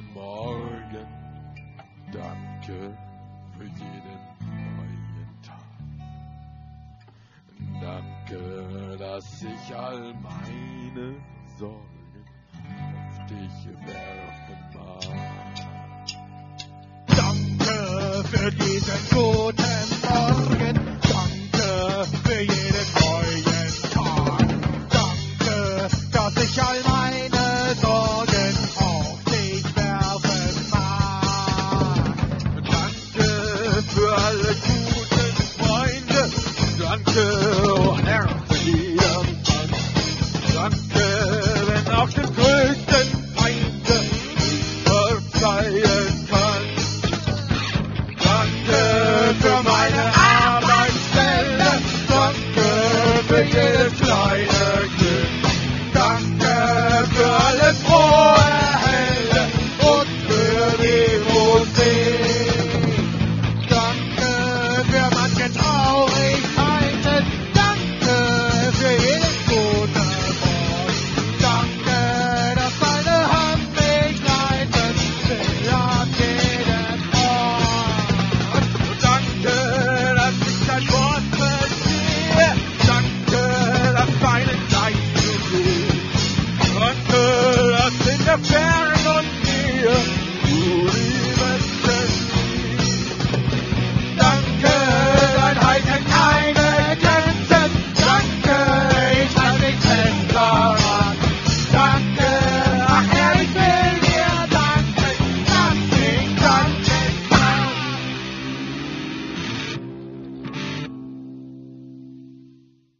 jeden Morgen. Danke für jeden neuen Tag. Danke, dass ich all meine Sorgen auf dich werfen mag. Danke für diesen guten Morgen. Danke für jeden